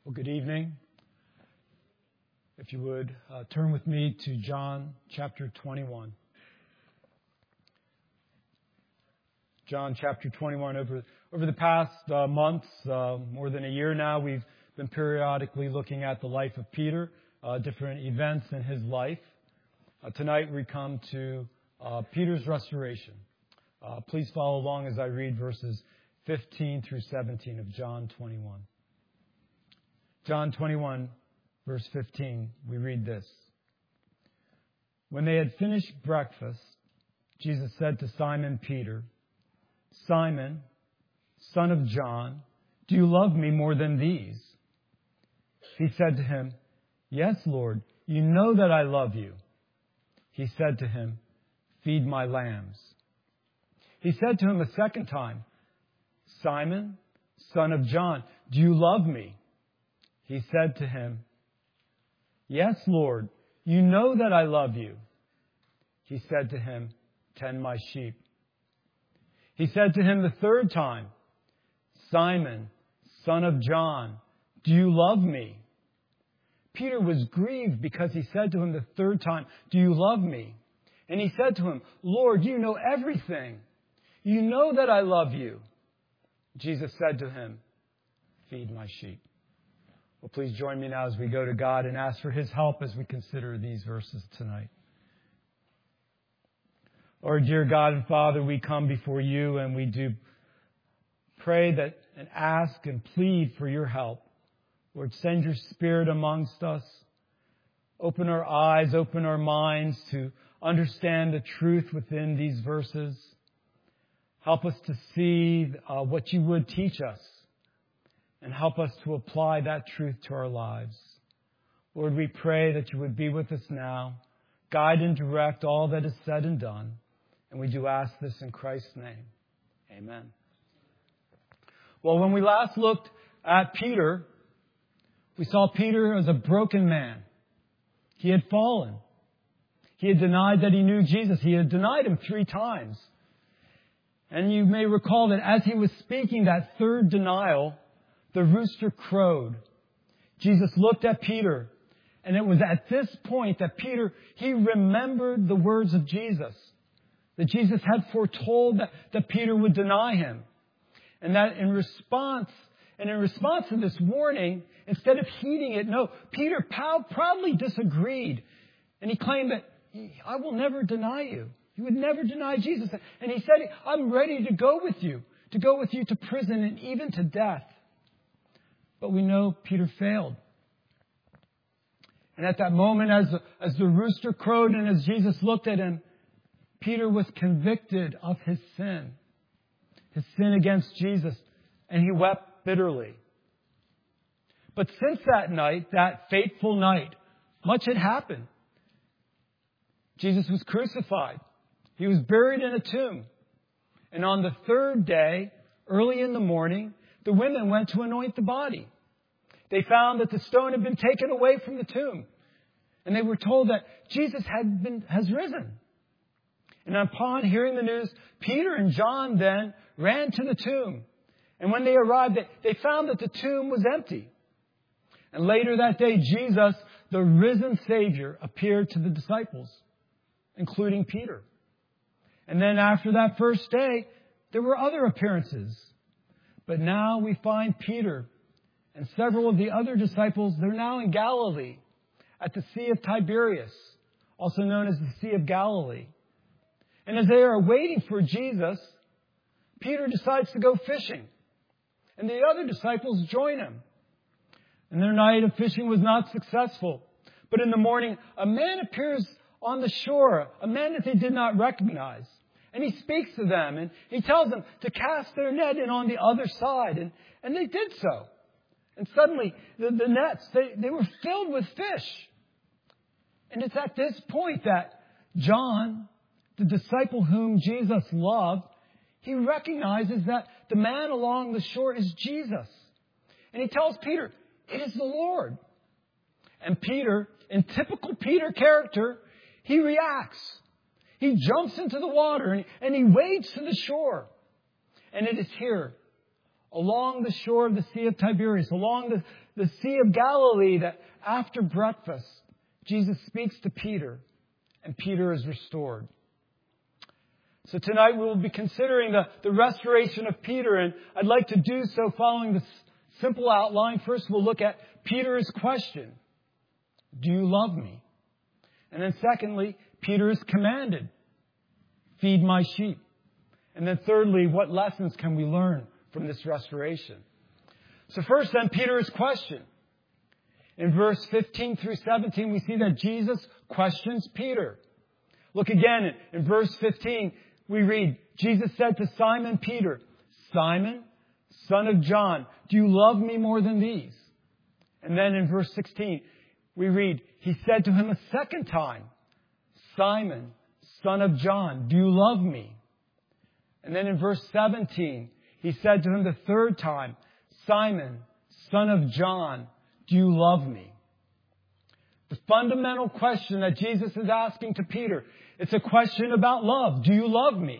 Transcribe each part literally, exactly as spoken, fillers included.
Well, good evening. If you would uh, turn with me to John chapter twenty-one. John chapter twenty-one. Over, over the past uh, months, uh, more than a year now, we've been periodically looking at the life of Peter, uh, different events in his life. Uh, tonight we come to uh, Peter's restoration. Uh, please follow along as I read verses fifteen through seventeen of John twenty-one. John twenty-one, verse fifteen, we read this. When they had finished breakfast, Jesus said to Simon Peter, "Simon, son of John, do you love me more than these?" He said to him, "Yes, Lord, you know that I love you." He said to him, "Feed my lambs." He said to him a second time, "Simon, son of John, do you love me?" He said to him, "Yes, Lord, you know that I love you." He said to him, "Tend my sheep." He said to him the third time, "Simon, son of John, do you love me?" Peter was grieved because he said to him the third time, "Do you love me?" And he said to him, "Lord, you know everything. You know that I love you." Jesus said to him, "Feed my sheep." Well, please join me now as we go to God and ask for His help as we consider these verses tonight. Lord, dear God and Father, we come before You and we do pray that and ask and plead for Your help. Lord, send Your Spirit amongst us. Open our eyes, open our minds to understand the truth within these verses. Help us to see uh, what You would teach us. And help us to apply that truth to our lives. Lord, we pray that You would be with us now. Guide and direct all that is said and done. And we do ask this in Christ's name. Amen. Well, when we last looked at Peter, we saw Peter as a broken man. He had fallen. He had denied that he knew Jesus. He had denied Him three times. And you may recall that as he was speaking that third denial, the rooster crowed. Jesus looked at Peter, and it was at this point that Peter, he remembered the words of Jesus. That Jesus had foretold that, that Peter would deny Him. And that in response, and in response to this warning, instead of heeding it, no, Peter proudly disagreed. And he claimed that, "I will never deny you." He would never deny Jesus. And he said, "I'm ready to go with you, to go with you to prison and even to death." But we know Peter failed. And at that moment, as the, as the rooster crowed and as Jesus looked at him, Peter was convicted of his sin, his sin against Jesus, and he wept bitterly. But since that night, that fateful night, much had happened. Jesus was crucified. He was buried in a tomb. And on the third day, early in the morning, the women went to anoint the body. They found that the stone had been taken away from the tomb. And they were told that Jesus had been, has risen. And upon hearing the news, Peter and John then ran to the tomb. And when they arrived, they, they found that the tomb was empty. And later that day, Jesus, the risen Savior, appeared to the disciples, including Peter. And then after that first day, there were other appearances. But now we find Peter and several of the other disciples, they're now in Galilee at the Sea of Tiberias, also known as the Sea of Galilee. And as they are waiting for Jesus, Peter decides to go fishing. And the other disciples join him. And their night of fishing was not successful. But in the morning, a man appears on the shore, a man that they did not recognize. And he speaks to them and he tells them to cast their net in on the other side. And, and they did so. And suddenly the, the nets, they, they were filled with fish. And it's at this point that John, the disciple whom Jesus loved, he recognizes that the man along the shore is Jesus. And he tells Peter, "It is the Lord." And Peter, in typical Peter character, he reacts. He jumps into the water and, and he wades to the shore. And it is here, along the shore of the Sea of Tiberias, along the, the Sea of Galilee that after breakfast, Jesus speaks to Peter and Peter is restored. So tonight we will be considering the, the restoration of Peter, and I'd like to do so following this simple outline. First, we'll look at Peter's question. Do you love me? And then secondly, Peter is commanded. Feed my sheep. And then thirdly, what lessons can we learn from this restoration? So first then, Peter's question. In verse fifteen through seventeen, we see that Jesus questions Peter. Look again in verse fifteen, we read, Jesus said to Simon Peter, Simon, son of John, do you love me more than these? And then in verse sixteen, we read, he said to him a second time, Simon, son of John, do you love me? And then in verse seventeen, he said to him the third time, Simon, son of John, do you love me? The fundamental question that Jesus is asking to Peter, it's a question about love. Do you love me?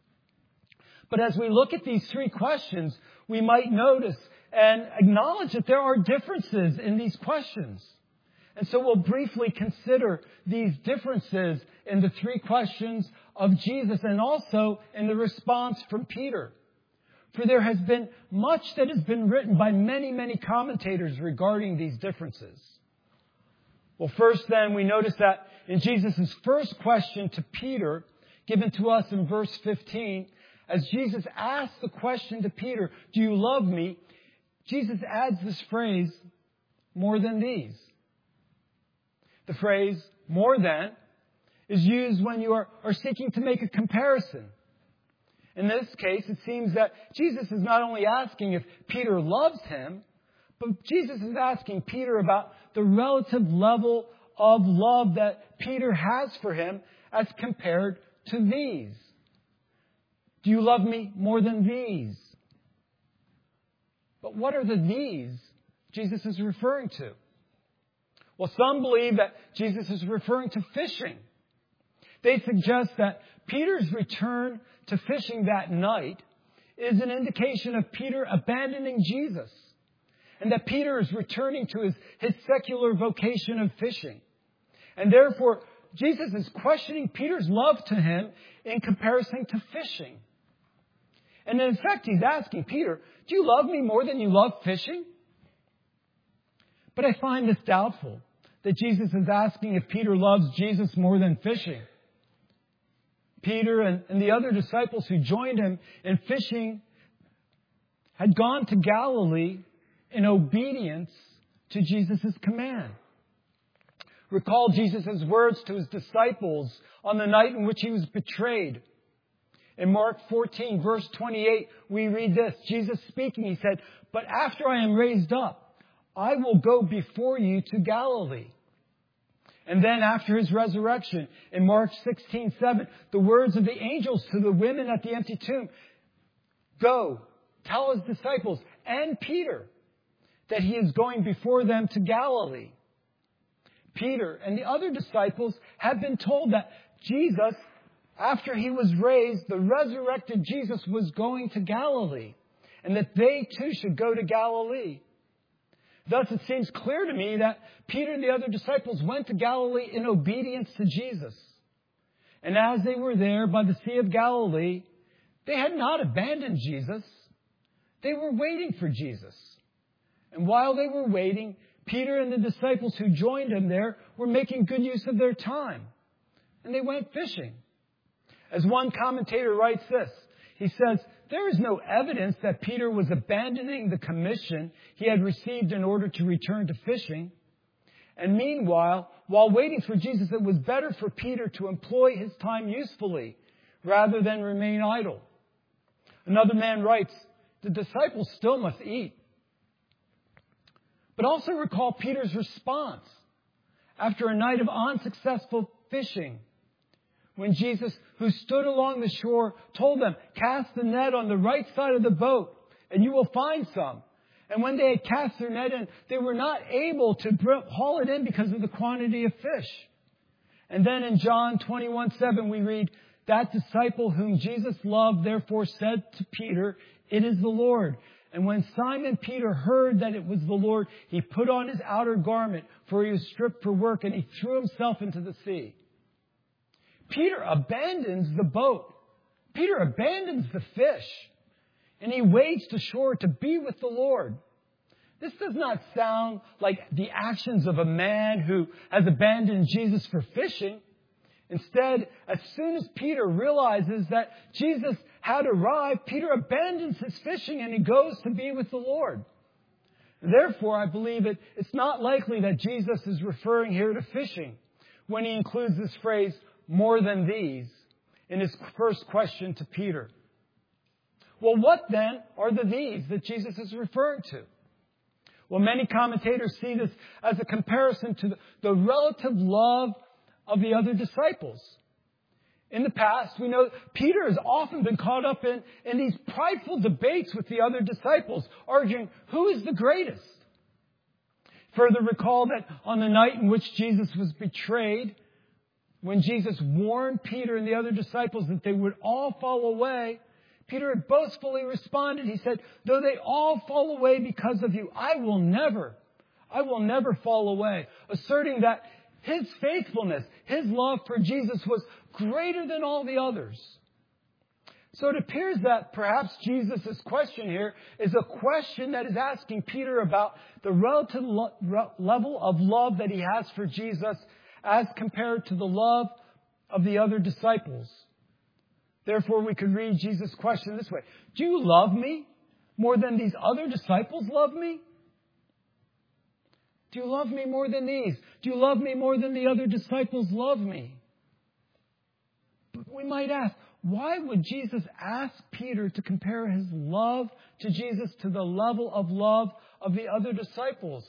But as we look at these three questions, we might notice and acknowledge that there are differences in these questions. And so we'll briefly consider these differences in the three questions of Jesus and also in the response from Peter. For there has been much that has been written by many, many commentators regarding these differences. Well, first then, we notice that in Jesus' first question to Peter, given to us in verse fifteen, as Jesus asks the question to Peter, do you love me? Jesus adds this phrase, more than these. The phrase, more than, is used when you are, are seeking to make a comparison. In this case, it seems that Jesus is not only asking if Peter loves him, but Jesus is asking Peter about the relative level of love that Peter has for him as compared to these. Do you love me more than these? But what are the these Jesus is referring to? Well, some believe that Jesus is referring to fishing. They suggest that Peter's return to fishing that night is an indication of Peter abandoning Jesus, and that Peter is returning to his, his secular vocation of fishing. And therefore, Jesus is questioning Peter's love to him in comparison to fishing. And in fact, he's asking Peter, do you love me more than you love fishing? But I find this doubtful, that Jesus is asking if Peter loves Jesus more than fishing. Peter and, and the other disciples who joined him in fishing had gone to Galilee in obedience to Jesus' command. Recall Jesus' words to his disciples on the night in which he was betrayed. In Mark fourteen, verse twenty-eight, we read this. Jesus speaking, he said, but after I am raised up, I will go before you to Galilee. And then after his resurrection, in Mark sixteen seven, the words of the angels to the women at the empty tomb, go, tell his disciples and Peter that he is going before them to Galilee. Peter and the other disciples had been told that Jesus, after he was raised, the resurrected Jesus was going to Galilee, and that they too should go to Galilee. Thus, it seems clear to me that Peter and the other disciples went to Galilee in obedience to Jesus. And as they were there by the Sea of Galilee, they had not abandoned Jesus. They were waiting for Jesus. And while they were waiting, Peter and the disciples who joined him there were making good use of their time. And they went fishing. As one commentator writes this, he says, there is no evidence that Peter was abandoning the commission he had received in order to return to fishing. And meanwhile, while waiting for Jesus, it was better for Peter to employ his time usefully rather than remain idle. Another man writes, the disciples still must eat. But also recall Peter's response after a night of unsuccessful fishing, when Jesus, who stood along the shore, told them, cast the net on the right side of the boat and you will find some. And when they had cast their net in, they were not able to haul it in because of the quantity of fish. And then in John twenty-one seven, we read, that disciple whom Jesus loved therefore said to Peter, it is the Lord. And when Simon Peter heard that it was the Lord, he put on his outer garment, for he was stripped for work, and he threw himself into the sea. Peter abandons the boat. Peter abandons the fish. And he wades to shore to be with the Lord. This does not sound like the actions of a man who has abandoned Jesus for fishing. Instead, as soon as Peter realizes that Jesus had arrived, Peter abandons his fishing and he goes to be with the Lord. Therefore, I believe it, it's not likely that Jesus is referring here to fishing when he includes this phrase, more than these, in his first question to Peter. Well, what then are the these that Jesus is referring to? Well, many commentators see this as a comparison to the, the relative love of the other disciples. In the past, we know Peter has often been caught up in, in these prideful debates with the other disciples, arguing who is the greatest. Further, recall that on the night in which Jesus was betrayed, when Jesus warned Peter and the other disciples that they would all fall away, Peter had boastfully responded. He said, though they all fall away because of you, I will never, I will never fall away. Asserting that his faithfulness, his love for Jesus was greater than all the others. So it appears that perhaps Jesus' question here is a question that is asking Peter about the relative lo- re- level of love that he has for Jesus as compared to the love of the other disciples. Therefore, we could read Jesus' question this way. Do you love me more than these other disciples love me? Do you love me more than these? Do you love me more than the other disciples love me? But we might ask, why would Jesus ask Peter to compare his love to Jesus to the level of love of the other disciples?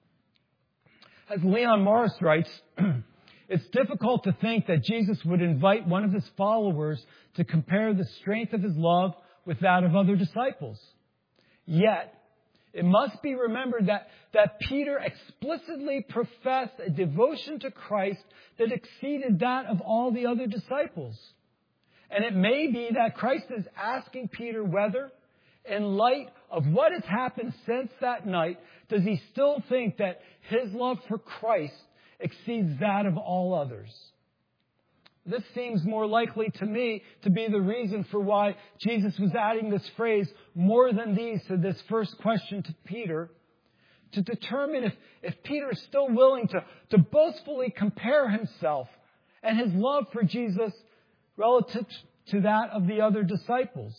As Leon Morris writes, it's difficult to think that Jesus would invite one of his followers to compare the strength of his love with that of other disciples. Yet, it must be remembered that, that Peter explicitly professed a devotion to Christ that exceeded that of all the other disciples. And it may be that Christ is asking Peter whether, in light of what has happened since that night, does he still think that his love for Christ exceeds that of all others? This seems more likely to me to be the reason for why Jesus was adding this phrase, more than these, to this first question to Peter, to determine if, if Peter is still willing to, to boastfully compare himself and his love for Jesus relative to that of the other disciples.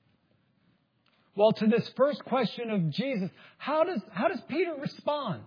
Well, to this first question of Jesus, how does, how does Peter respond?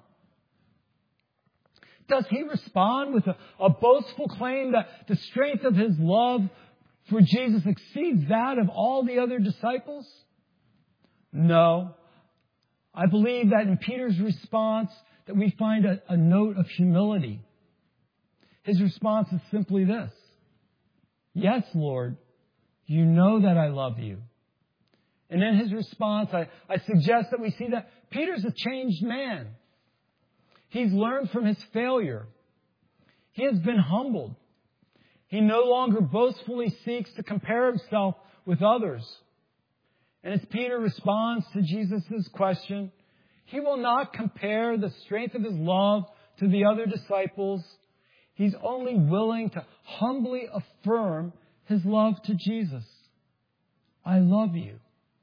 Does he respond with a, a boastful claim that the strength of his love for Jesus exceeds that of all the other disciples? No. I believe that in Peter's response that we find a, a note of humility. His response is simply this. Yes, Lord, you know that I love you. And in his response, I, I suggest that we see that Peter's a changed man. He's learned from his failure. He has been humbled. He no longer boastfully seeks to compare himself with others. And as Peter responds to Jesus' question, he will not compare the strength of his love to the other disciples. He's only willing to humbly affirm his love to Jesus. I love you.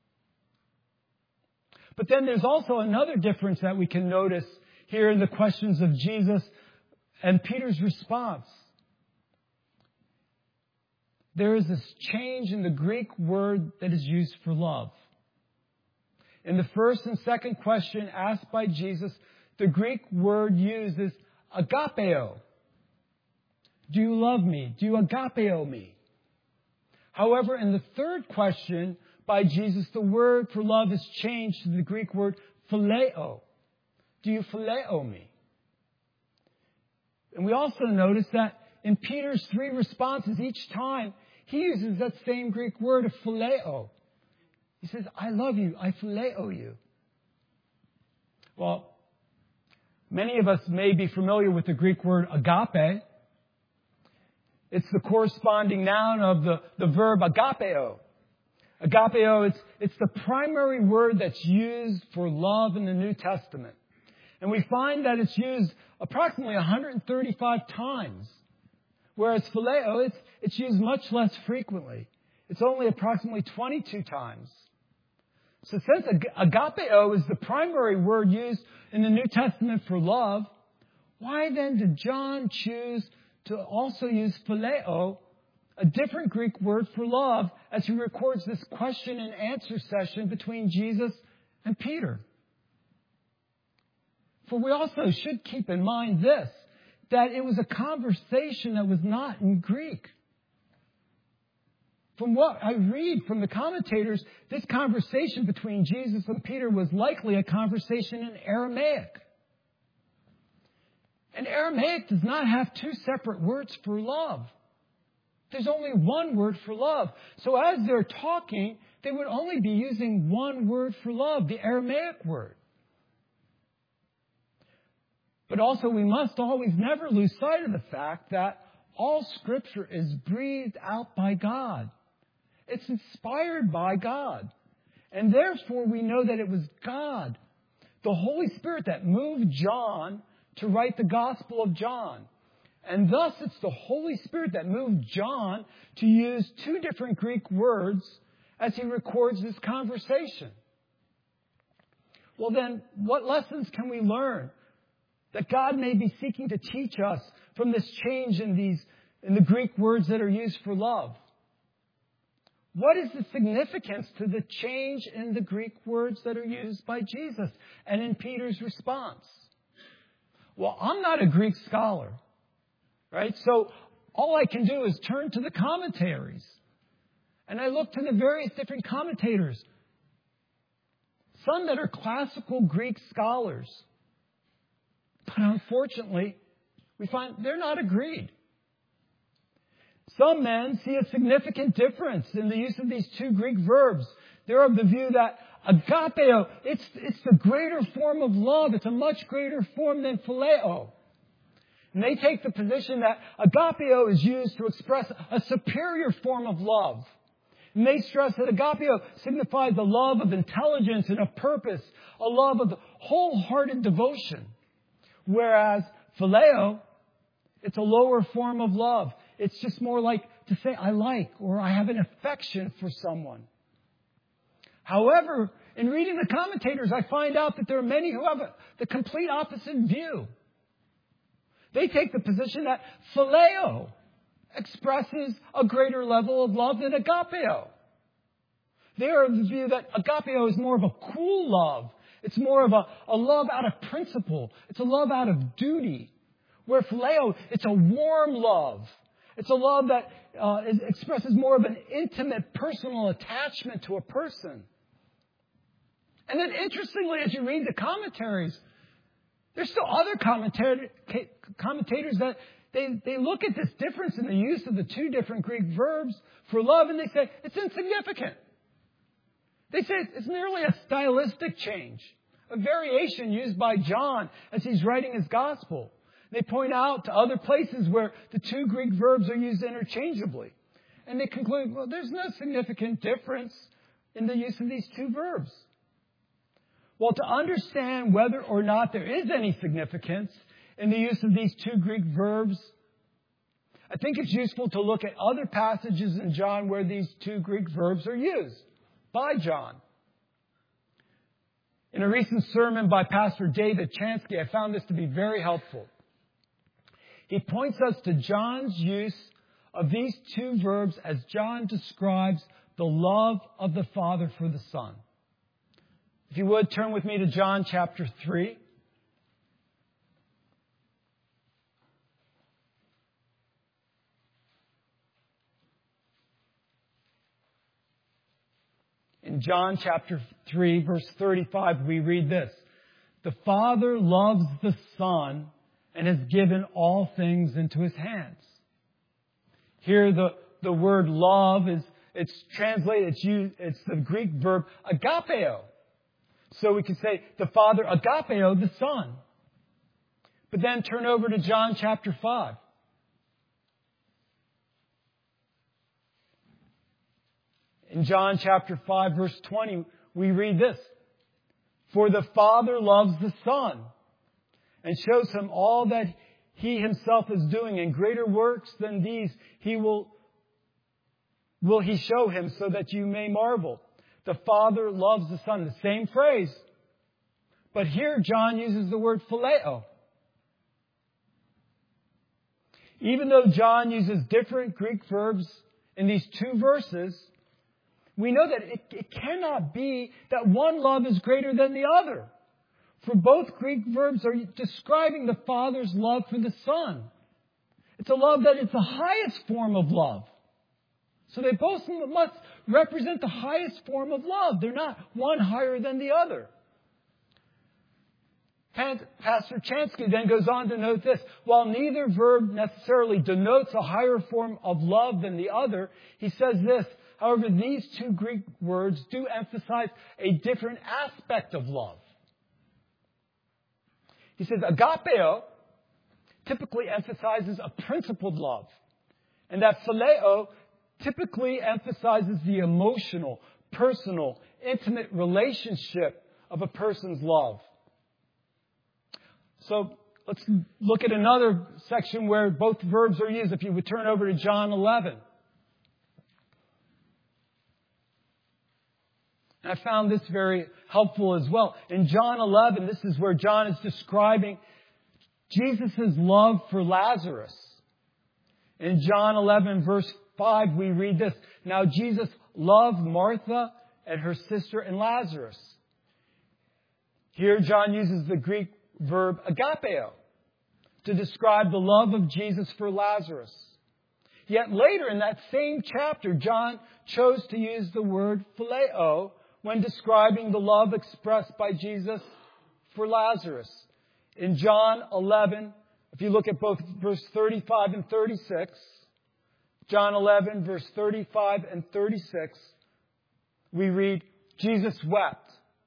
But then there's also another difference that we can notice here in the questions of Jesus and Peter's response. There is this change in the Greek word that is used for love. In the first and second question asked by Jesus, the Greek word used is agapeo. Do you love me? Do you agapeo me? However, in the third question by Jesus, the word for love is changed to the Greek word phileo. Do you phileo me? And we also notice that in Peter's three responses, each time he uses that same Greek word of phileo. He says, I love you. I phileo you. Well, many of us may be familiar with the Greek word agape. It's the corresponding noun of the, the verb agapeo. Agapeo, it's, it's the primary word that's used for love in the New Testament. And we find that it's used approximately one hundred thirty-five times. Whereas phileo, it's, it's used much less frequently. It's only approximately twenty-two times. So since agapeo is the primary word used in the New Testament for love, why then did John choose to also use phileo, a different Greek word for love, as he records this question and answer session between Jesus and Peter? For we also should keep in mind this, that it was a conversation that was not in Greek. From what I read from the commentators, this conversation between Jesus and Peter was likely a conversation in Aramaic. And Aramaic does not have two separate words for love. There's only one word for love. So as they're talking, they would only be using one word for love, the Aramaic word. But also we must always never lose sight of the fact that all Scripture is breathed out by God. It's inspired by God. And therefore we know that it was God, the Holy Spirit, that moved John to write the Gospel of John. And thus it's the Holy Spirit that moved John to use two different Greek words as he records this conversation. Well then, what lessons can we learn that God may be seeking to teach us from this change in these in the Greek words that are used for love? What is the significance to the change in the Greek words that are used by Jesus and in Peter's response? Well, I'm not a Greek scholar, right? So all I can do is turn to the commentaries. And I look to the various different commentators. Some that are classical Greek scholars. But unfortunately, we find they're not agreed. Some men see a significant difference in the use of these two Greek verbs. They're of the view that agapeo, it's, it's the greater form of love. It's a much greater form than phileo. And they take the position that agapeo is used to express a superior form of love. And they stress that agapeo signifies a love of intelligence and of purpose, a love of wholehearted devotion. Whereas phileo, it's a lower form of love. It's just more like to say, I like, or I have an affection for someone. However, in reading the commentators, I find out that there are many who have a, the complete opposite view. They take the position that phileo expresses a greater level of love than agapeo. They are of the view that agapeo is more of a cool love. It's more of a, a love out of principle. It's a love out of duty. Where phileo, it's a warm love. It's a love that uh, is, expresses more of an intimate, personal attachment to a person. And then interestingly, as you read the commentaries, there's still other commentator, commentators that they, they look at this difference in the use of the two different Greek verbs for love and they say it's insignificant. They say it's merely a stylistic change, a variation used by John as he's writing his gospel. They point out to other places where the two Greek verbs are used interchangeably. And they conclude, well, there's no significant difference in the use of these two verbs. Well, to understand whether or not there is any significance in the use of these two Greek verbs, I think it's useful to look at other passages in John where these two Greek verbs are used by John. In a recent sermon by Pastor David Chansky, I found this to be very helpful. He points us to John's use of these two verbs as John describes the love of the Father for the Son. If you would, turn with me to John chapter three. In John chapter three, verse thirty-five, we read this. The Father loves the Son and has given all things into His hands. Here the, the word love is, it's translated, it's used, it's the Greek verb agapeo. So we could say the Father agapeo the Son. But then turn over to John chapter five. In John chapter five, verse twenty, we read this. For the Father loves the Son and shows him all that he himself is doing, and greater works than these he will, will he show him, so that you may marvel. The Father loves the Son. The same phrase. But here John uses the word phileo. Even though John uses different Greek verbs in these two verses, we know that it, it cannot be that one love is greater than the other. For both Greek verbs are describing the Father's love for the Son. It's a love that is the highest form of love. So they both must represent the highest form of love. They're not one higher than the other. Pastor Chansky then goes on to note this. While neither verb necessarily denotes a higher form of love than the other, he says this. However, these two Greek words do emphasize a different aspect of love. He says, agapeo typically emphasizes a principled love, and that phileo typically emphasizes the emotional, personal, intimate relationship of a person's love. So let's look at another section where both verbs are used. If you would turn over to John eleven. I found this very helpful as well. In John eleven, this is where John is describing Jesus' love for Lazarus. In John eleven, verse five, we read this. Now Jesus loved Martha and her sister and Lazarus. Here John uses the Greek verb agapeo to describe the love of Jesus for Lazarus. Yet later in that same chapter, John chose to use the word phileo when describing the love expressed by Jesus for Lazarus. In John eleven, if you look at both verse thirty-five and thirty-six, John eleven, verse thirty-five and thirty-six, we read, Jesus wept.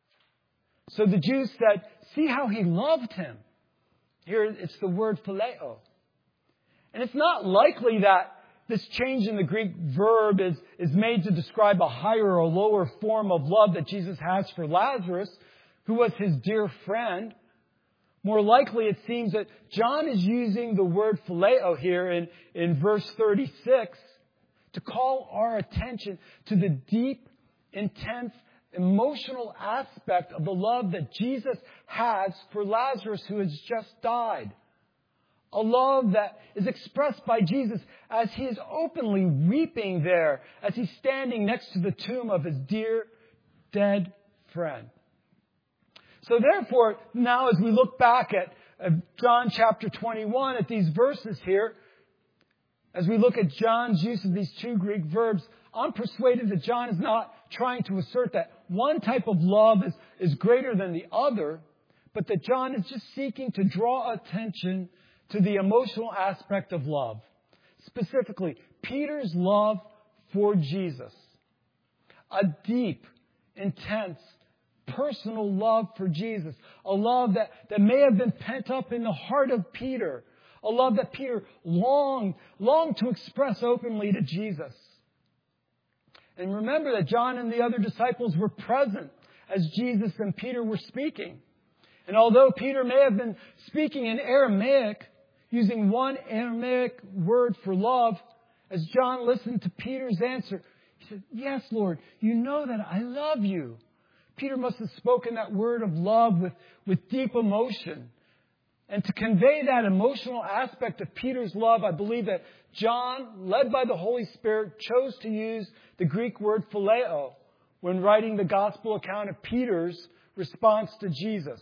So the Jews said, see how he loved him. Here it's the word phileo. And it's not likely that this change in the Greek verb is, is made to describe a higher or lower form of love that Jesus has for Lazarus, who was his dear friend. More likely, it seems that John is using the word phileo here in, in verse thirty-six to call our attention to the deep, intense, emotional aspect of the love that Jesus has for Lazarus, who has just died. A love that is expressed by Jesus as he is openly weeping there, as he's standing next to the tomb of his dear, dead friend. So therefore, now as we look back at John chapter twenty-one, at these verses here, as we look at John's use of these two Greek verbs, I'm persuaded that John is not trying to assert that one type of love is, is greater than the other, but that John is just seeking to draw attention to the emotional aspect of love. Specifically, Peter's love for Jesus. A deep, intense, personal love for Jesus. A love that, that may have been pent up in the heart of Peter. A love that Peter longed, longed to express openly to Jesus. And remember that John and the other disciples were present as Jesus and Peter were speaking. And although Peter may have been speaking in Aramaic, using one Aramaic word for love, as John listened to Peter's answer, he said, yes, Lord, you know that I love you. Peter must have spoken that word of love with, with deep emotion. And to convey that emotional aspect of Peter's love, I believe that John, led by the Holy Spirit, chose to use the Greek word phileo when writing the gospel account of Peter's response to Jesus.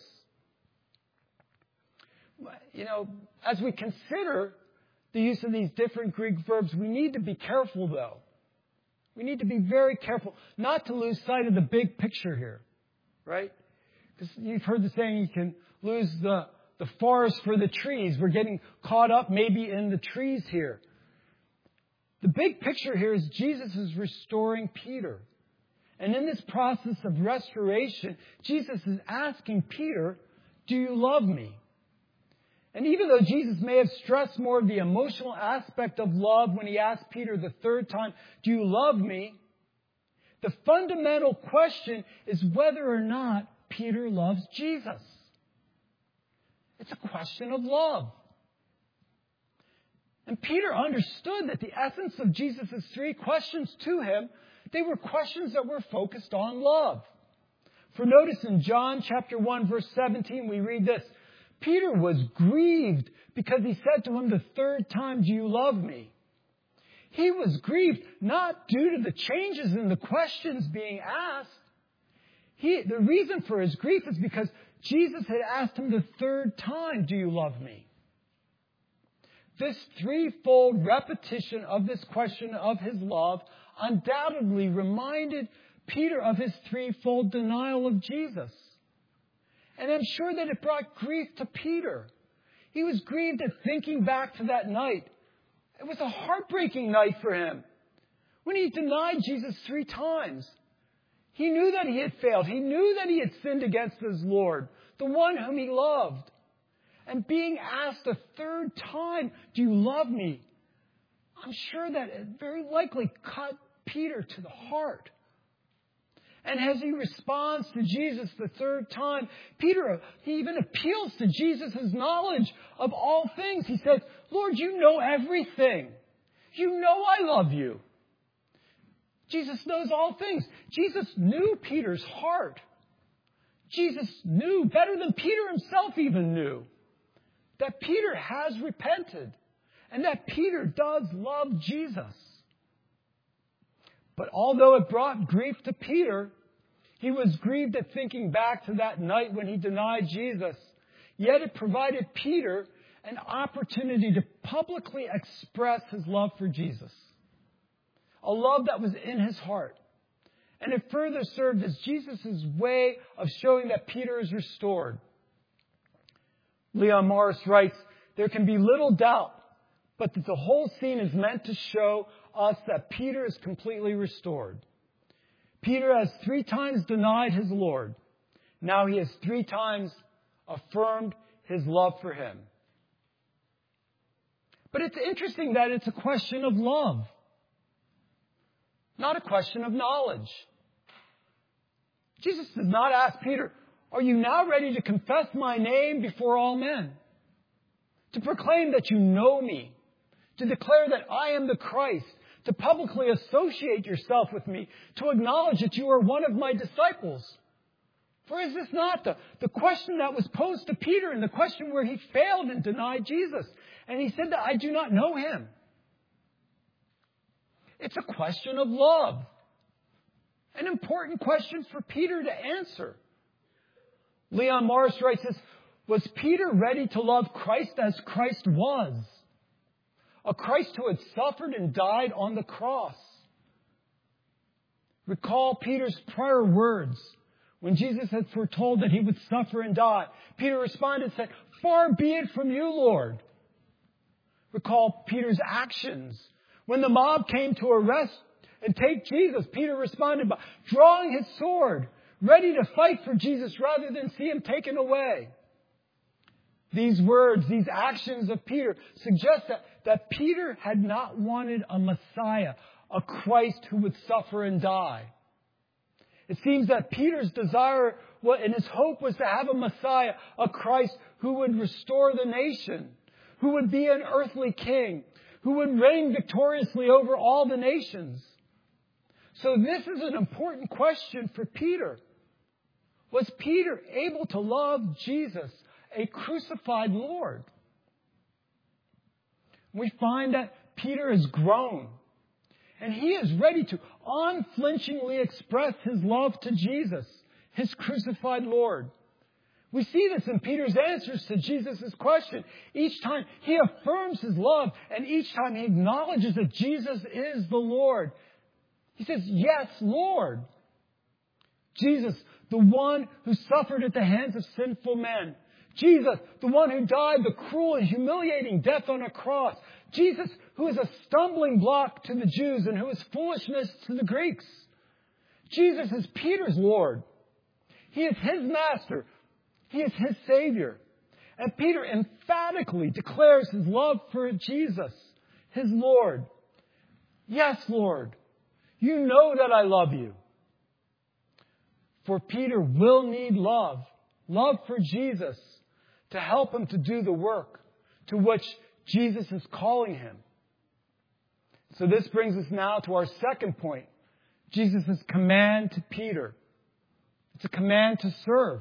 You know, as we consider the use of these different Greek verbs, we need to be careful, though. We need to be very careful not to lose sight of the big picture here, right? Because you've heard the saying, you can lose the, the forest for the trees. We're getting caught up maybe in the trees here. The big picture here is Jesus is restoring Peter. And in this process of restoration, Jesus is asking Peter, do you love me? And even though Jesus may have stressed more of the emotional aspect of love when he asked Peter the third time, do you love me? The fundamental question is whether or not Peter loves Jesus. It's a question of love. And Peter understood that the essence of Jesus' three questions to him, they were questions that were focused on love. For notice in John chapter one, verse seventeen, we read this. Peter was grieved because he said to him the third time, "Do you love me?" He was grieved not due to the changes in the questions being asked. He, the reason for his grief is because Jesus had asked him the third time, "Do you love me?" This threefold repetition of this question of his love undoubtedly reminded Peter of his threefold denial of Jesus. And I'm sure that it brought grief to Peter. He was grieved at thinking back to that night. It was a heartbreaking night for him when he denied Jesus three times. He knew that he had failed. He knew that he had sinned against his Lord, the one whom he loved. And being asked a third time, "Do you love me?" I'm sure that it very likely cut Peter to the heart. And as he responds to Jesus the third time, Peter, he even appeals to Jesus' knowledge of all things. He says, "Lord, you know everything. You know I love you." Jesus knows all things. Jesus knew Peter's heart. Jesus knew better than Peter himself even knew that Peter has repented and that Peter does love Jesus. But although it brought grief to Peter, he was grieved at thinking back to that night when he denied Jesus. Yet it provided Peter an opportunity to publicly express his love for Jesus. A love that was in his heart. And it further served as Jesus' way of showing that Peter is restored. Leon Morris writes, "There can be little doubt, but that the whole scene is meant to show us that Peter is completely restored. Peter has three times denied his Lord. Now he has three times affirmed his love for him." But it's interesting that it's a question of love, not a question of knowledge. Jesus did not ask Peter, "Are you now ready to confess my name before all men? To proclaim that you know me? To declare that I am the Christ? To publicly associate yourself with me? To acknowledge that you are one of my disciples?" For is this not the, the question that was posed to Peter and the question where he failed and denied Jesus? And he said that I do not know him. It's a question of love. An important question for Peter to answer. Leon Morris writes this, "Was Peter ready to love Christ as Christ was? A Christ who had suffered and died on the cross." Recall Peter's prior words. When Jesus had foretold that he would suffer and die, Peter responded and said, "Far be it from you, Lord." Recall Peter's actions. When the mob came to arrest and take Jesus, Peter responded by drawing his sword, ready to fight for Jesus rather than see him taken away. These words, these actions of Peter suggest that, that Peter had not wanted a Messiah, a Christ who would suffer and die. It seems that Peter's desire and his hope was to have a Messiah, a Christ who would restore the nation, who would be an earthly king, who would reign victoriously over all the nations. So this is an important question for Peter. Was Peter able to love Jesus, a crucified Lord? We find that Peter has grown. And he is ready to unflinchingly express his love to Jesus, his crucified Lord. We see this in Peter's answers to Jesus' question. Each time he affirms his love, and each time he acknowledges that Jesus is the Lord. He says, "Yes, Lord." Jesus, the one who suffered at the hands of sinful men. Jesus, the one who died the cruel and humiliating death on a cross. Jesus, who is a stumbling block to the Jews and who is foolishness to the Greeks. Jesus is Peter's Lord. He is his master. He is his Savior. And Peter emphatically declares his love for Jesus, his Lord. "Yes, Lord, you know that I love you." For Peter will need love, love for Jesus, to help him to do the work to which Jesus is calling him. So this brings us now to our second point, Jesus' command to Peter. It's a command to serve.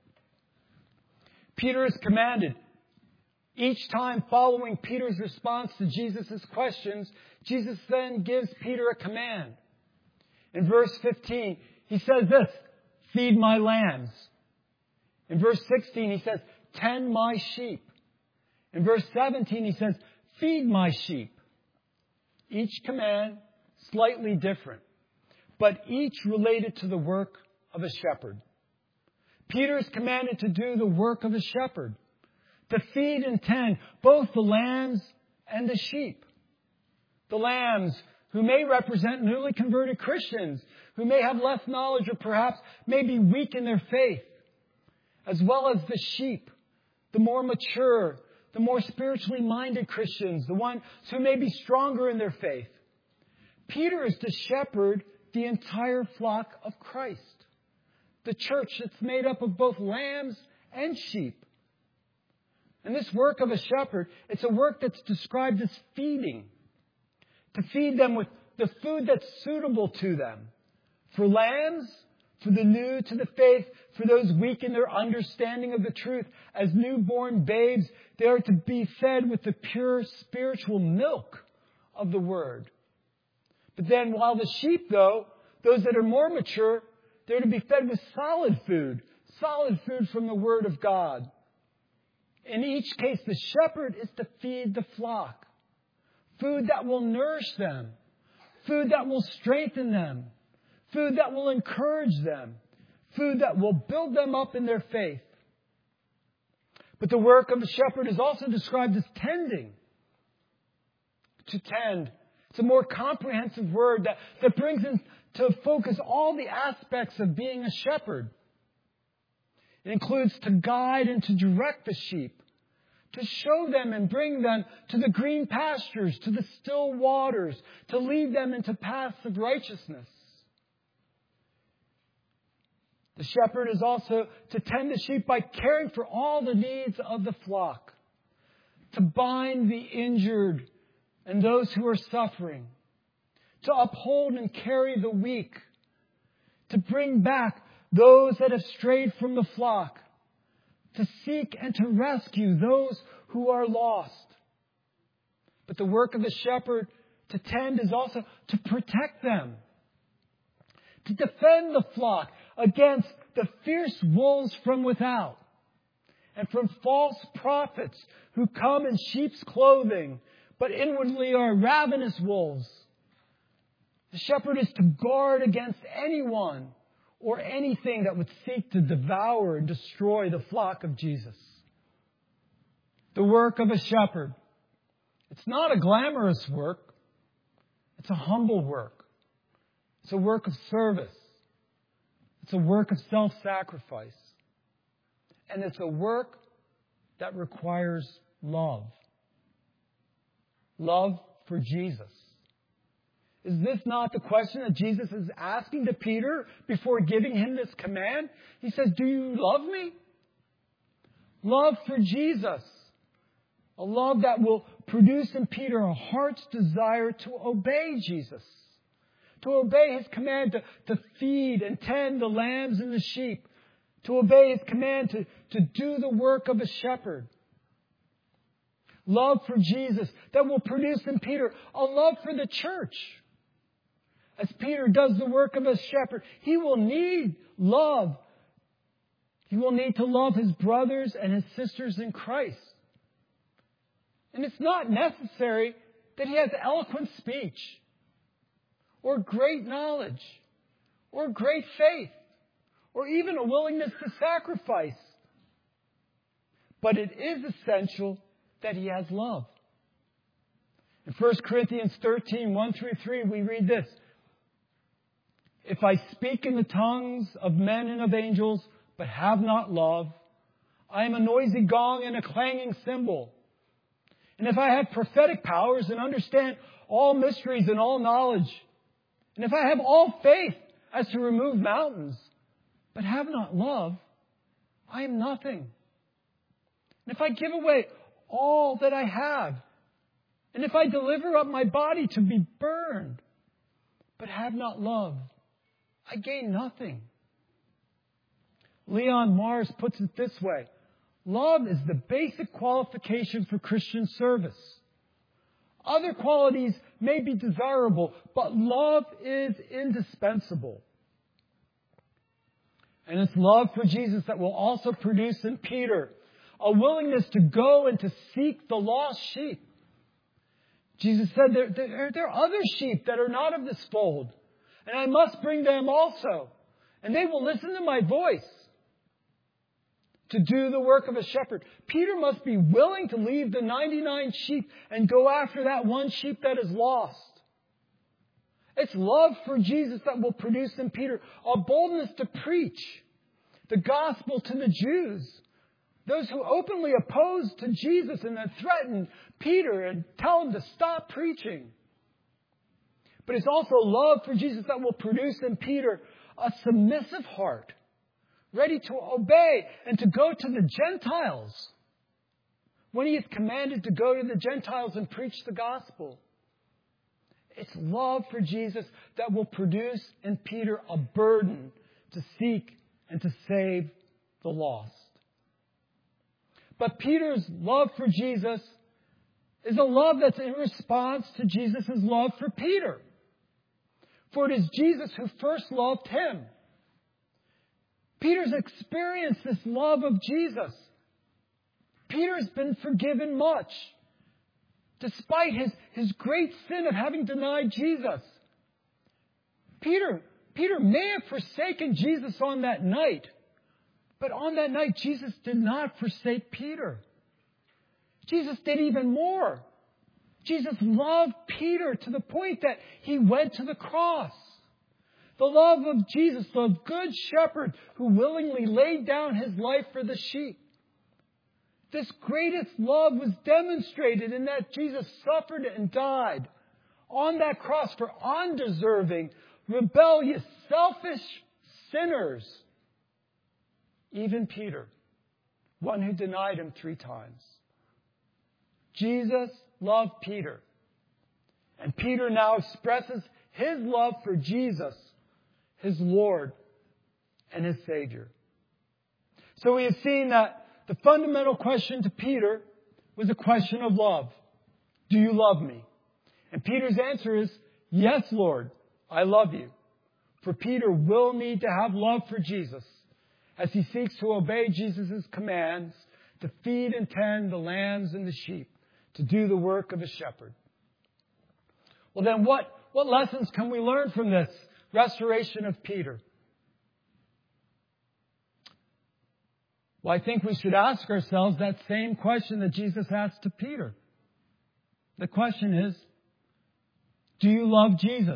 Peter is commanded. Each time following Peter's response to Jesus' questions, Jesus then gives Peter a command. In verse fifteen, he says this, feed my lambs. In verse sixteen, he says, tend my sheep. In verse seventeen, he says, feed my sheep. Each command slightly different, but each related to the work of a shepherd. Peter is commanded to do the work of a shepherd, to feed and tend both the lambs and the sheep. The lambs, who may represent newly converted Christians, who may have less knowledge or perhaps may be weak in their faith, as well as the sheep, the more mature, the more spiritually minded Christians, the ones who may be stronger in their faith. Peter is to shepherd the entire flock of Christ, the church that's made up of both lambs and sheep. And this work of a shepherd, it's a work that's described as feeding. To feed them with the food that's suitable to them. For lambs, for the new to the faith, for those weak in their understanding of the truth, as newborn babes, they are to be fed with the pure spiritual milk of the Word. But then while the sheep, though, those that are more mature, they're to be fed with solid food, solid food from the Word of God. In each case, the shepherd is to feed the flock. Food that will nourish them. Food that will strengthen them. Food that will encourage them. Food that will build them up in their faith. But the work of the shepherd is also described as tending. To tend. It's a more comprehensive word that, that brings into focus all the aspects of being a shepherd. It includes to guide and to direct the sheep, to show them and bring them to the green pastures, to the still waters, to lead them into paths of righteousness. The shepherd is also to tend the sheep by caring for all the needs of the flock, to bind the injured and those who are suffering, to uphold and carry the weak, to bring back those that have strayed from the flock, to seek and to rescue those who are lost. But the work of the shepherd to tend is also to protect them, to defend the flock against the fierce wolves from without and from false prophets who come in sheep's clothing, but inwardly are ravenous wolves. The shepherd is to guard against anyone or anything that would seek to devour and destroy the flock of Jesus. The work of a shepherd. It's not a glamorous work. It's a humble work. It's a work of service. It's a work of self-sacrifice. And it's a work that requires love. Love for Jesus. Is this not the question that Jesus is asking to Peter before giving him this command? He says, do you love me? Love for Jesus. A love that will produce in Peter a heart's desire to obey Jesus. To obey His command to, to feed and tend the lambs and the sheep. To obey His command to, to do the work of a shepherd. Love for Jesus that will produce in Peter a love for the church. As Peter does the work of a shepherd, he will need love. He will need to love his brothers and his sisters in Christ. And it's not necessary that he has eloquent speech or great knowledge or great faith or even a willingness to sacrifice. But it is essential that he has love. In First Corinthians thirteen, one through three, we read this. If I speak in the tongues of men and of angels, but have not love, I am a noisy gong and a clanging cymbal. And if I have prophetic powers and understand all mysteries and all knowledge, and if I have all faith as to remove mountains, but have not love, I am nothing. And if I give away all that I have, and if I deliver up my body to be burned, but have not love, I gain nothing. Leon Morris puts it this way: love is the basic qualification for Christian service. Other qualities may be desirable, but love is indispensable. And it's love for Jesus that will also produce in Peter a willingness to go and to seek the lost sheep. Jesus said, there, there, there are other sheep that are not of this fold, and I must bring them also, and they will listen to my voice to do the work of a shepherd. Peter must be willing to leave the ninety-nine sheep and go after that one sheep that is lost. It's love for Jesus that will produce in Peter a boldness to preach the gospel to the Jews, those who openly opposed to Jesus and then threatened Peter and tell him to stop preaching. But it's also love for Jesus that will produce in Peter a submissive heart, ready to obey and to go to the Gentiles when he is commanded to go to the Gentiles and preach the gospel. It's love for Jesus that will produce in Peter a burden to seek and to save the lost. But Peter's love for Jesus is a love that's in response to Jesus' love for Peter. For it is Jesus who first loved him. Peter's experienced this love of Jesus. Peter's been forgiven much, despite his, his great sin of having denied Jesus. Peter, Peter may have forsaken Jesus on that night, but on that night, Jesus did not forsake Peter. Jesus did even more. Jesus loved Peter to the point that he went to the cross. The love of Jesus, the good shepherd who willingly laid down his life for the sheep. This greatest love was demonstrated in that Jesus suffered and died on that cross for undeserving, rebellious, selfish sinners. Even Peter, one who denied him three times. Jesus loved Peter. And Peter now expresses his love for Jesus, his Lord and his Savior. So we have seen that the fundamental question to Peter was a question of love. Do you love me? And Peter's answer is, yes, Lord, I love you. For Peter will need to have love for Jesus as he seeks to obey Jesus' commands to feed and tend the lambs and the sheep, to do the work of a shepherd. Well then, what, what lessons can we learn from this restoration of Peter? Well, I think we should ask ourselves that same question that Jesus asked to Peter. The question is, do you love Jesus?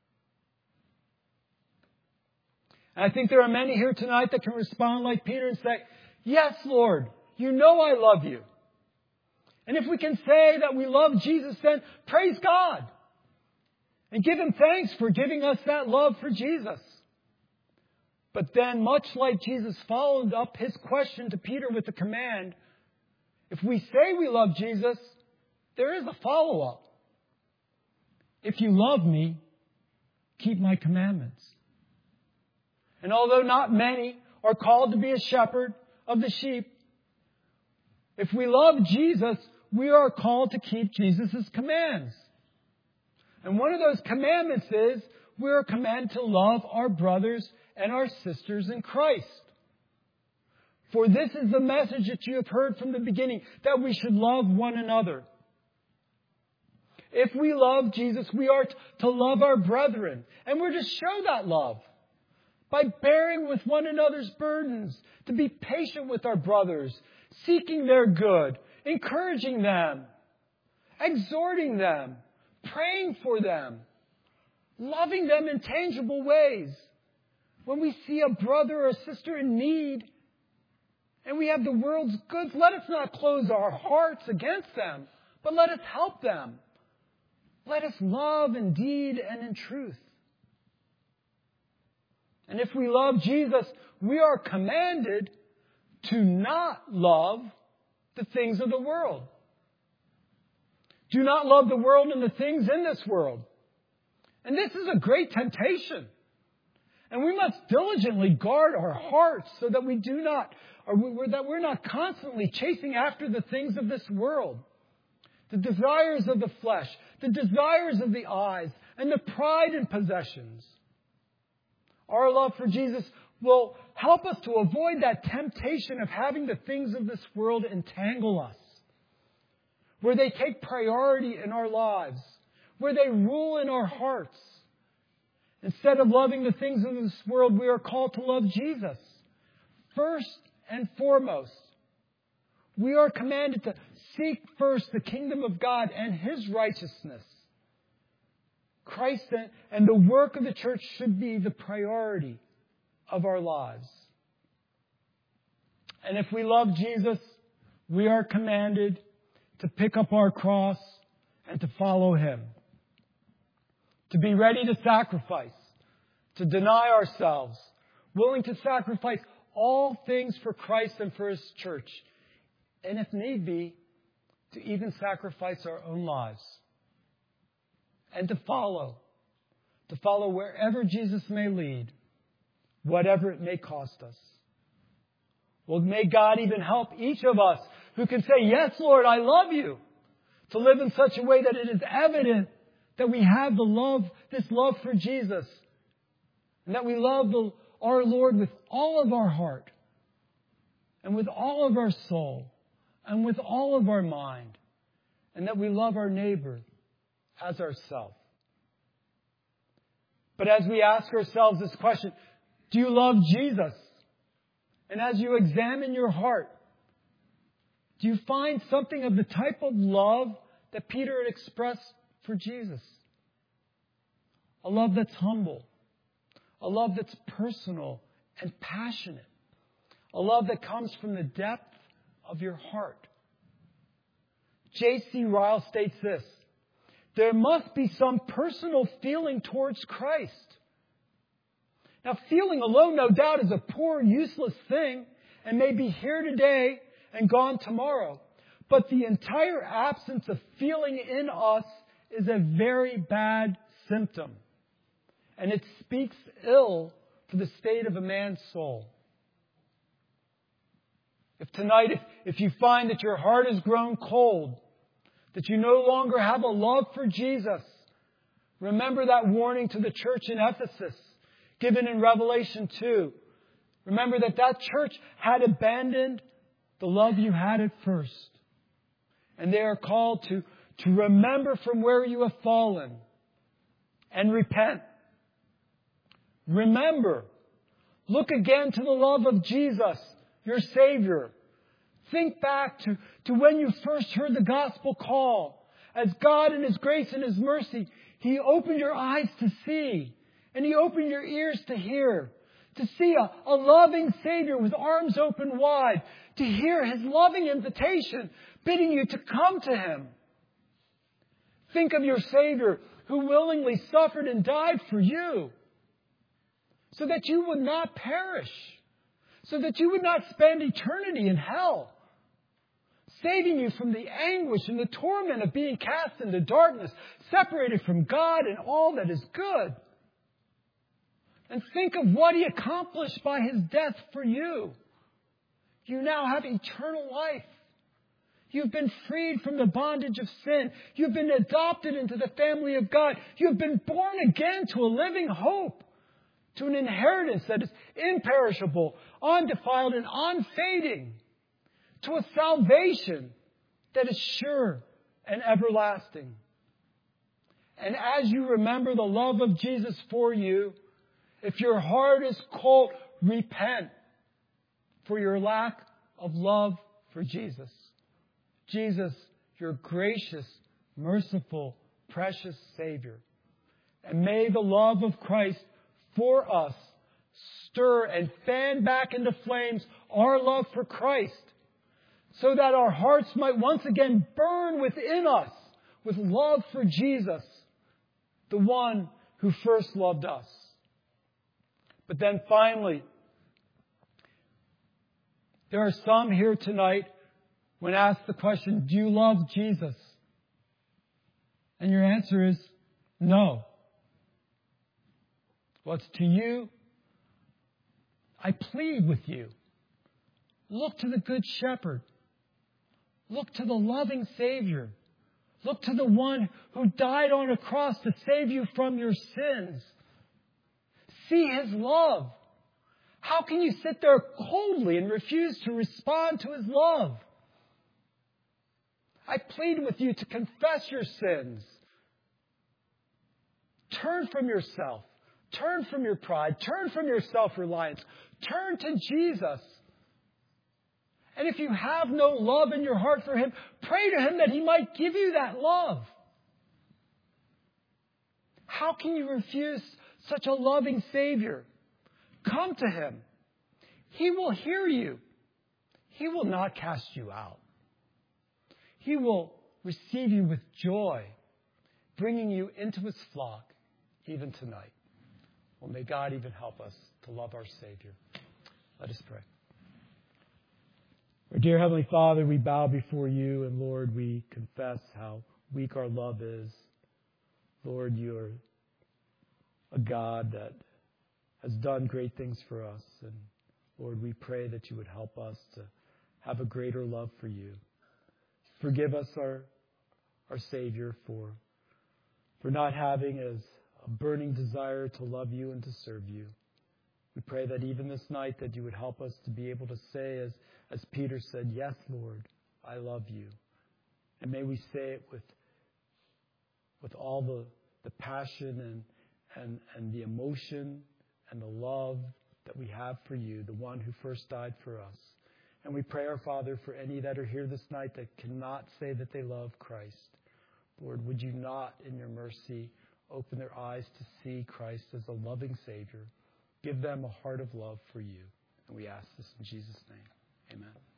And I think there are many here tonight that can respond like Peter and say, yes, Lord, you know I love you. And if we can say that we love Jesus, then praise God. And give him thanks for giving us that love for Jesus. But then, much like Jesus followed up his question to Peter with the command, if we say we love Jesus, there is a follow-up. If you love me, keep my commandments. And although not many are called to be a shepherd of the sheep, if we love Jesus, we are called to keep Jesus' commands. And one of those commandments is we are commanded to love our brothers and our sisters in Christ. For this is the message that you have heard from the beginning, that we should love one another. If we love Jesus, we are to love our brethren. And we're to show that love by bearing with one another's burdens, to be patient with our brothers, seeking their good, encouraging them, exhorting them, praying for them, loving them in tangible ways. When we see a brother or sister in need and we have the world's goods, let us not close our hearts against them, but let us help them. Let us love in deed and in truth. And if we love Jesus, we are commanded to not love the things of the world. Do not love the world and the things in this world. And this is a great temptation. And we must diligently guard our hearts so that we do not, or we, that we're not constantly chasing after the things of this world. The desires of the flesh, the desires of the eyes, and the pride in possessions. Our love for Jesus will help us to avoid that temptation of having the things of this world entangle us, where they take priority in our lives, where they rule in our hearts. Instead of loving the things of this world, we are called to love Jesus. First and foremost, we are commanded to seek first the kingdom of God and His righteousness. Christ and the work of the church should be the priority of our lives. And if we love Jesus, we are commanded to pick up our cross and to follow Him. To be ready to sacrifice, to deny ourselves, willing to sacrifice all things for Christ and for His church. And if need be, to even sacrifice our own lives. And to follow. To follow wherever Jesus may lead, whatever it may cost us. Well, may God even help each of us who can say, yes, Lord, I love you, to live in such a way that it is evident that we have the love, this love for Jesus. And that we love the, our Lord with all of our heart. And with all of our soul. And with all of our mind. And that we love our neighbor as ourselves. But as we ask ourselves this question, do you love Jesus? And as you examine your heart, do you find something of the type of love that Peter had expressed for Jesus? A love that's humble. A love that's personal and passionate. A love that comes from the depth of your heart. J C Ryle states this: there must be some personal feeling towards Christ. Now, feeling alone, no doubt, is a poor, useless thing and may be here today and gone tomorrow. But the entire absence of feeling in us is a very bad symptom. And it speaks ill for the state of a man's soul. If tonight, if, if you find that your heart has grown cold, that you no longer have a love for Jesus, remember that warning to the church in Ephesus, given in Revelation two. Remember that that church had abandoned the love you had at first. And they are called to, to remember from where you have fallen and repent. Remember. Look again to the love of Jesus, your Savior. Think back to, to when you first heard the gospel call. As God in His grace and His mercy, He opened your eyes to see. And He opened your ears to hear. To see a, a loving Savior with arms open wide. To hear His loving invitation, bidding you to come to Him. Think of your Savior who willingly suffered and died for you. So that you would not perish. So that you would not spend eternity in hell. Saving you from the anguish and the torment of being cast into darkness. Separated from God and all that is good. And think of what He accomplished by His death for you. You now have eternal life. You've been freed from the bondage of sin. You've been adopted into the family of God. You've been born again to a living hope. To an inheritance that is imperishable, undefiled, and unfading. To a salvation that is sure and everlasting. And as you remember the love of Jesus for you, if your heart is cold, repent for your lack of love for Jesus. Jesus, your gracious, merciful, precious Savior. And may the love of Christ for us stir and fan back into flames our love for Christ, so that our hearts might once again burn within us with love for Jesus, the one who first loved us. But then finally, there are some here tonight, when asked the question, do you love Jesus? And your answer is no. Well, it's to you. I plead with you. Look to the Good Shepherd. Look to the loving Savior. Look to the one who died on a cross to save you from your sins. See His love. How can you sit there coldly and refuse to respond to His love? I plead with you to confess your sins. Turn from yourself. Turn from your pride. Turn from your self-reliance. Turn to Jesus. And if you have no love in your heart for Him, pray to Him that He might give you that love. How can you refuse such a loving Savior? Come to Him. He will hear you. He will not cast you out. He will receive you with joy, bringing you into His flock even tonight. Well, may God even help us to love our Savior. Let us pray. Our dear Heavenly Father, we bow before You, and Lord, we confess how weak our love is. Lord, You are a God that has done great things for us. And Lord, we pray that You would help us to have a greater love for You. Forgive us, our, our Savior, for, for not having as a burning desire to love You and to serve You. We pray that even this night that You would help us to be able to say, as, as Peter said, yes, Lord, I love You. And may we say it with, with all the, the passion and, and, and the emotion and the love that we have for You, the one who first died for us. And we pray, our Father, for any that are here this night that cannot say that they love Christ. Lord, would You not, in Your mercy, open their eyes to see Christ as a loving Savior. Give them a heart of love for You. And we ask this in Jesus' name. Amen.